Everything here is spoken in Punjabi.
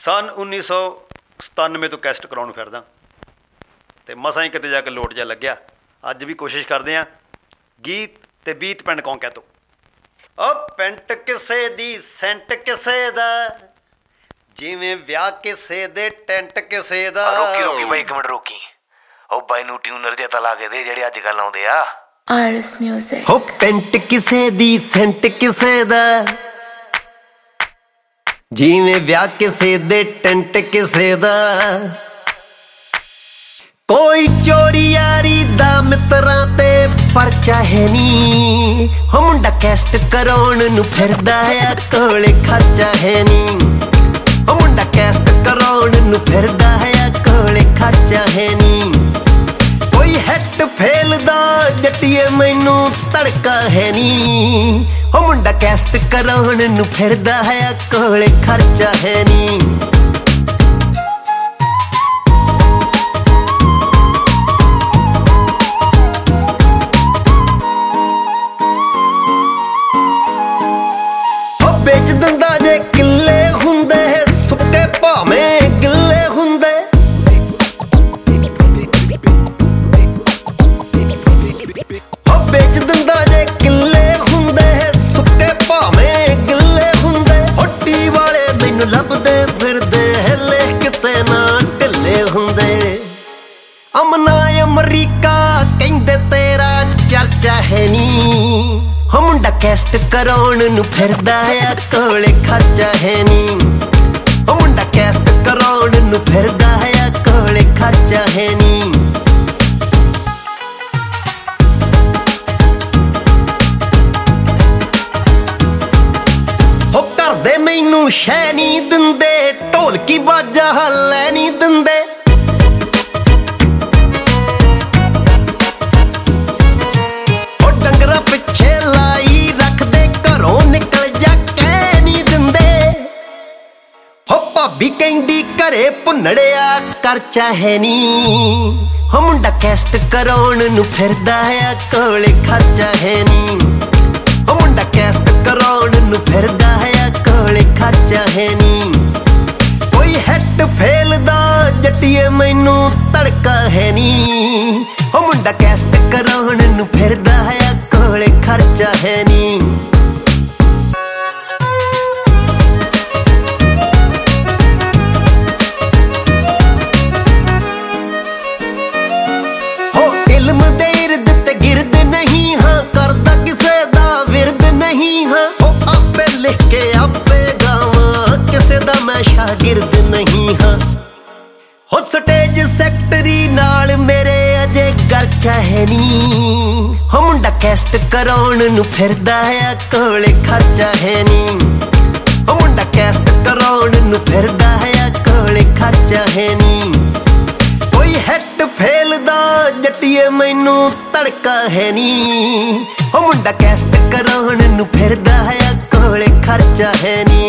सन 1997 ਤੋਂ ਕੈਸਟ ਕਰਾਉਣ ਫਿਰਦਾ ਅਤੇ ਮਸਾਂ ਹੀ ਕਿਤੇ ਜਾ ਕੇ ਲੋਟ ਜਿਹਾ ਲੱਗਿਆ। ਅੱਜ ਵੀ ਕੋਸ਼ਿਸ਼ ਕਰਦੇ ਹਾਂ। ਗੀਤ ਅਤੇ ਬੀਤ ਪਿੰਡ ਕੌਂਕਿਆ ਤੋਂ। ਉਹ ਪੈਂਟ ਕਿਸੇ ਦੀ ਸੈਂਟ ਕਿਸੇ ਦਾ, ਜਿਵੇਂ ਵਿਆਹ ਕਿਸੇ ਦੇ ਟੈਂਟ ਕਿਸੇ ਦਾ। ਰੋਕੀ ਬਾਈ ਇੱਕ ਮਿੰਟ ਰੋਕੀ। ਉਹ ਬਾਈ ਨੂੰ ਟਿਊਨਰ ਜਿਹਾ ਤਾਂ ਲਾ ਕੇ ਦੇ ਜਿਹੜੇ ਅੱਜ ਕੱਲ੍ਹ ਆਉਂਦੇ ਆ। Hours music. ਹੋ ਪੈਂਟ ਕਿਸੇ ਦੀ ਸੈਂਟ ਕਿਸੇ ਦਾ, ਜਿਵੇਂ ਵਿਆਹ ਕਿਸੇ ਦੇ ਟੈਂਟ ਕਿਸੇ ਦਾ। ਕੋਈ ਚੋਰੀ ਯਾਰੀ ਦਾ ਮਿੱਤਰਾਂ ਤੇ ਪਰਚਾ ਹੈ ਨੀ। ਹੋ ਮੁੰਡਾ ਕੈਸਟ ਕਰਾਉਣ ਨੂੰ ਫਿਰਦਾ ਆ, ਕੋਲੇ ਖਰਚਾ ਹੈ ਨੀ। ਹੋ ਮੁੰਡਾ ਕੈਸਟ ਕਰਾਉਣ ਨੂੰ ਫਿਰਦਾ ਆ, ਕੋਲੇ ਖਰਚਾ ਹੈ ਨੀ। ਕੋਈ ਹਿੱਟ ਫੇਲ ਦਾ ਜੱਟੀਏ ਮੈਨੂੰ ਤੜਕਾ ਹੈ ਨੀ। ਹੋ ਮੁੰਡਾ ਕੈਸਟ ਕਰਾਉਣ ਨੂੰ ਫਿਰਦਾ ਆ, ਕੋਲੇ ਖਰਚਾ ਹੈ ਨੀ। ਵੇਚ ਦਿੰਦਾ ਜੇ ਕਿੱਲੇ ਹੁੰਦੇ, ਸੁੱਕੇ ਭਾਵੇਂ ਗਿੱਲੇ ਹੁੰਦੇ। ਵੇਚ ਦਿੰਦਾ ਜੇ ਕਿੱਲੇ ਹੁੰਦੇ, ਸੁੱਕੇ ਭਾਵੇਂ ਗਿੱਲੇ ਹੁੰਦੇ। ਹੱਟੀ ਵਾਲੇ ਮੈਨੂੰ ਲੱਭਦੇ ਫਿਰਦੇ, ਹਿੱਲੇ ਕਿਤੇ ਨਾ ਢਿੱਲੇ ਹੁੰਦੇ। ਅਮਨਾ ਅਮਰੀਕਾ ਕਹਿੰਦੇ ਤੇਰਾ ਚਰਚਾ ਹੈ ਨੀ। ਹੋ ਮੁੰਡਾ ਕੈਸਟ ਕਰਾਉਣ ਨੂੰ ਫਿਰਦਾ ਆ, ਕੋਲੇ ਖਰਚਾ ਹੈ ਨੀ। ਹੋ ਮੁੰਡਾ ਕੈਸਟ ਕਰਾਉਣ ਨੂੰ ਫਿਰਦਾ ਆ, ਕੋਲੇ ਖਰਚਾ ਹੈ ਨੀ। ਹੋ ਘਰਦੇ ਮੈਨੂੰ ਸ਼ੈ ਨੀ ਦਿੰਦੇ, ਢੋਲਕੀ ਬਾਜਾ ਲੈ ਨੀ ਦਿੰਦੇ। ਡੰਗਰਾ ਪਿੱਛੇ ਲਾਈ ਰੱਖਦੇ, ਘਰੋਂ ਨਿਕਲ ਜਾ ਕਹਿ ਨੀ ਦਿੰਦੇ। ਹੋ ਭਾਬੀ ਕਹਿੰਦੀ ਘਰੇ ਭੁੰਨੜਿਆ ਕਰਚਾ ਹੈ ਨੀ। ਹੋ ਮੁੰਡਾ ਕੈਸਟ ਕਰਾਉਣ ਨੂੰ ਫਿਰਦਾ ਆ, ਕੋਲੇ ਖਰਚਾ ਹੈ ਨੀ। ਹੋ ਮੁੰਡਾ ਕੈਸਟ ਕਰਾਉਣ ਨੂੰ ਫਿਰਦਾ ਆ, ਕੋਲੇ ਖਰਚਾ ਹੈ ਨੀ। ਕੋਈ ਹਿੱਟ ਫੇਲ ਦਾ ਜੱਟੀਏ ਮੈਨੂੰ ਤੜਕਾ ਹੈ ਨੀ। ਹੋ ਮੁੰਡਾ ਕੈਸਟ ਕਰਾਉਣ ਨੂੰ ਫਿਰਦਾ ਆ, ਕੋਲੇ ਖਰਚਾ ਹੈ ਨੀ। ਹੋ ਇਲਮ ਦੇ ਇਰਦ ਤੇ ਗਿਰਦ ਨਹੀਂ ਹਾਂ, ਕਰਦਾ ਕਿਸੇ ਦਾ ਵਿਰਦ ਨਹੀਂ ਹਾਂ। ਹੋ ਆਪੇ ਲਿਖ ਕੇ ਆਪੇ ਗਾਵਾਂ, ਕਿਸੇ ਦਾ ਮੈਂ ਸ਼ਾਗਿਰਦ ਨਹੀਂ ਹਾਂ। ਹੋ ਸਟੇਜ ਸੈਕਟਰੀ ਨਾਲ ਮੇਰੇ ਅਜੇ ਗਰਚਾ ਹੈ ਨੀ। ਹੋ ਮੁੰਡਾ ਕੈਸਟ ਕਰਾਉਣ ਨੂੰ ਫਿਰਦਾ ਆ, ਕੋਲੇ ਖਰਚਾ ਹੈ ਨੀ। ਹੋ ਮੁੰਡਾ ਕੈਸਟ ਕਰਾਉਣ ਨੂੰ ਫਿਰਦਾ ਆ, ਕੋਲੇ ਖਰਚਾ ਹੈ ਨੀ। ਕੋਈ ਹਿੱਟ ਫੇਲ ਦਾ ਜੱਟੀਏ ਮੈਨੂੰ ਤੜਕਾ ਹੈ ਨੀ। ਹੋ ਮੁੰਡਾ ਕੈਸਟ ਕਰਾਉਣ ਨੂੰ ਫਿਰਦਾ ਆ, ਕੋਲੇ ਖਰਚਾ ਹੈ ਨੀ।